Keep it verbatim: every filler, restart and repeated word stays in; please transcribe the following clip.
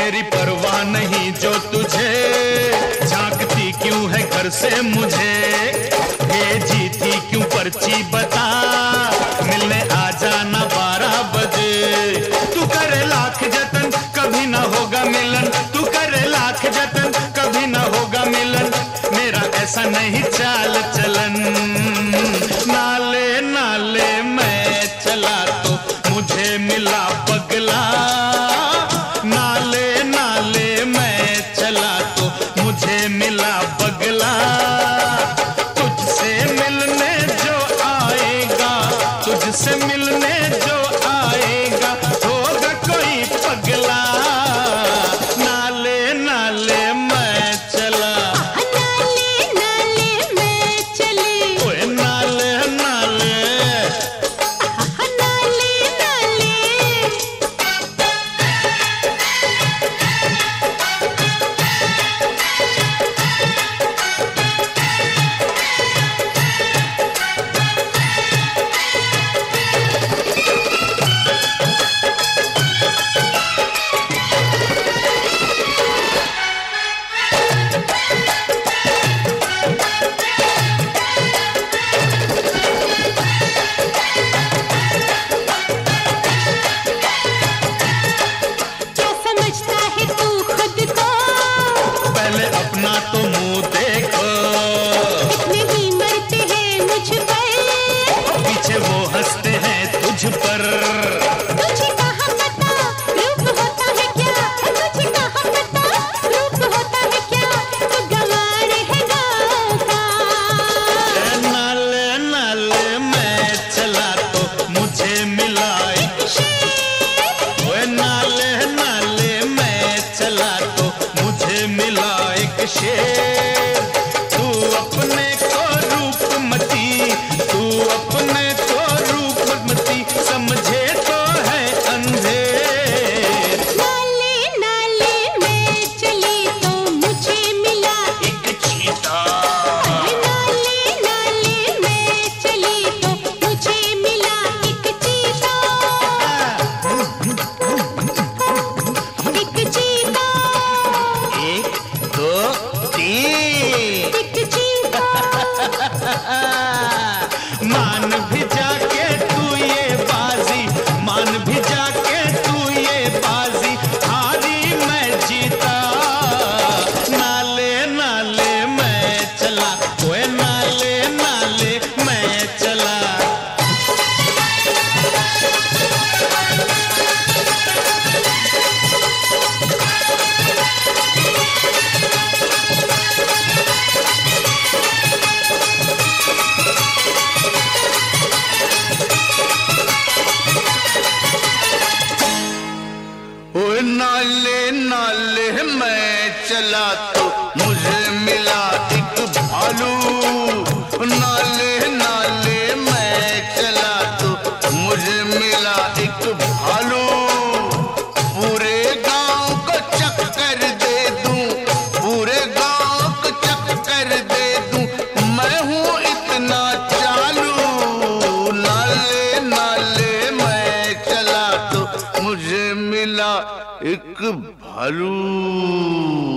तेरी परवाह नहीं जो तुझे, झांकती क्यों है घर से मुझे, भेजी थी क्यों पर्ची बता, मिलने आ जाना बारह बजे। तू करे लाख जतन कभी ना होगा मिलन, तू करे लाख जतन कभी ना होगा मिलन, मेरा ऐसा नहीं चाल चलन। नाले नाले मैं चला तो मुझे मिला पगला, नाले नाले मैं चला तो मुझे मिला पगला। तुझसे मिलने जो आएगा, तुझसे मिलने जो आएगा, होगा कोई पगला। नाले नाले मैं चला, नाले नाले मैं चली, ओए नाले नाले, नाले नाले। क्या समझता है तू खुद को, पहले अपना तो मुंह देखो, कितने ही मरते हैं मुझ पर, पीछे वो हंसते हैं तुझ पर। तुझे कहाँ पता रूप होता है क्या, तुझे कहाँ पता रूप होता है क्या, तू गंवार है गाँव का। नाले नाले मैं चला तो मुझे मिला एक शेर, ओए नाले नाले मैं चला तो मुझे मिला एक शेर। तू अपने को रूपमती, तू अपने को रूपमती समझे तो है अंधेर। नाले नाले मैं चली तो मुझे मिला एक चीता, नाले नाले मैं चली तो मुझे मिला एक चीता, एक चीता, एक दो तीन। एक चीता। मान भी जाके तू ये बाजी, मान भी जाके तू ये बाजी, हारी मैं जीता। नाले नाले मैं चला, ओए नाले नाले मैं चला। ओए नाले नाले मैं चला तो मुझे मिला एक भालू, नाले नाले मैं चला तो मुझे मिला एक भालू। पूरे गांव को चक्कर दे दूं, पूरे गांव को चक्कर दे दूं, मैं हूँ इतना चालू। नाले नाले मैं चला तो मुझे मिला एक भालू।